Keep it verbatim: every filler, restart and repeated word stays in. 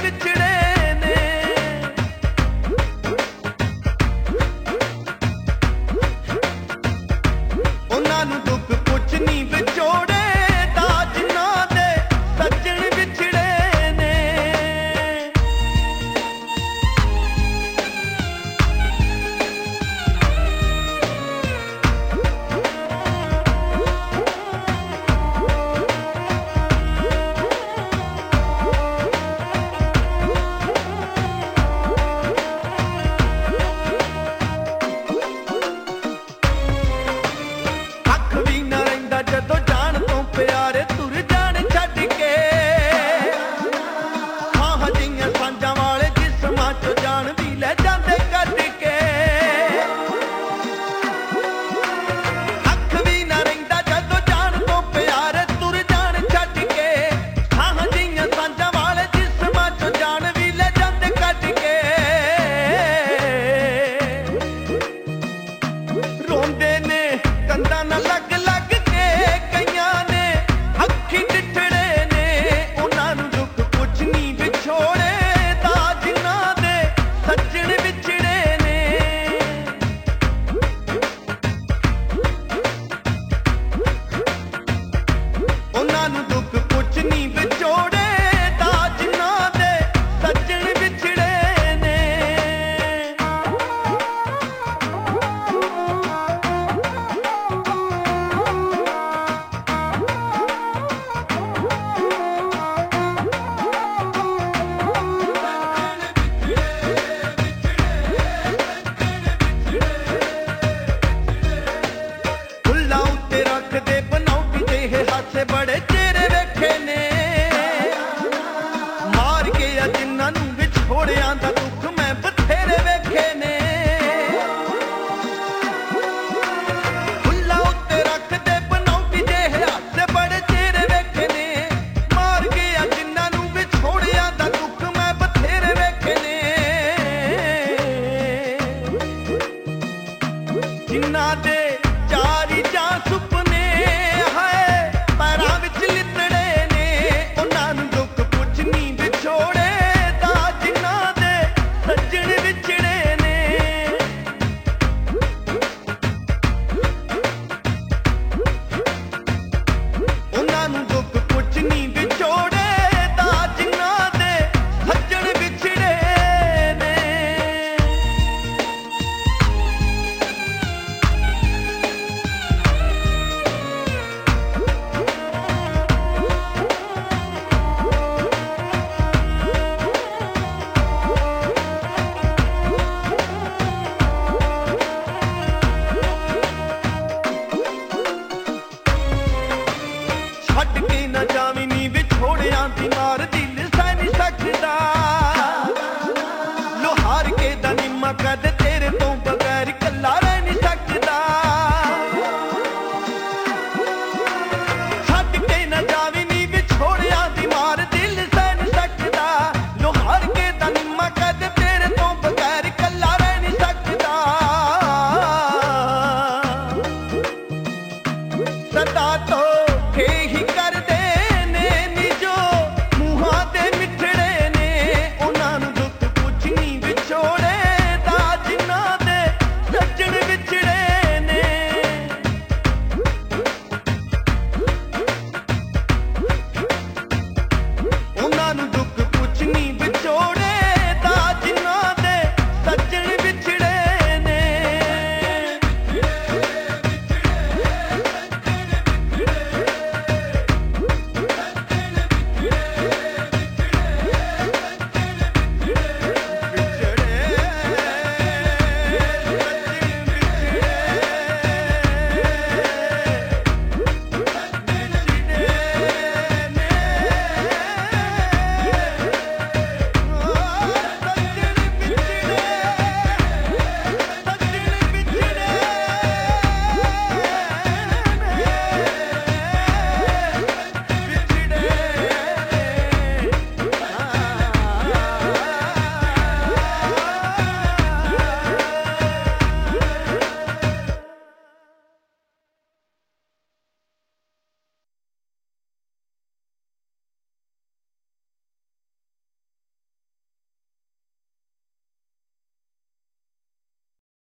ਵਿਛੜੇ ਨੇ। ਉਹਨਾਂ ਨੂੰ ਦੁੱਖ ਕੁਛ ਨਹੀਂ ਵਿਛੋੜੇ ਦਾ ਜਿਨ੍ਹਾਂ ਦੇ ਸੱਜਣ ਵਿਛੜੇ ਨੇ। ਜਦੋਂ ਜਾਣ ਤੋਂ ਪਿਆਰੇ ਤੁਰ ਜਾਣ ਛੱਡ ਕੇ, ਹਾਂ ਜਿਹੀਆਂ ਸਾਂਝਾਂ ਵਾਲੇ ਜਿਸਮਾਂ ਚੋਂ ਜਾਣ ਵੀ ਲੈ ਜਾਂਦੇ ਕੱਢ ਕੇ। ਅੱਖ ਵੀ ਨਾ ਰਹਿੰਦਾ ਜਦੋਂ ਜਾਣ ਤੋਂ ਪਿਆਰੇ ਤੁਰ ਜਾਣ ਛੱਡ ਕੇ, ਹਾਂ ਜਿਹੀਆਂ ਸਾਂਝਾਂ ਵਾਲੇ ਜਿਸਮਾਂ ਚੋਂ ਜਾਣ ਵੀ ਲੈ ਜਾਂਦੇ ਕੱਢ ਕੇ। ਰੋਂਦੇ ਨੇ ਕੰਧਾਂ ਨਾਲ ਲੱਗ ਲੱਗ ਬੜੇ ਚਿਹਰੇ ਵੇਖੇ ਨੇ ਮਾਰ ਕੇ ਆ ਜਿਨ੍ਹਾਂ ਨੂੰ ਵਿਛੋੜਿਆਂ ਦਾ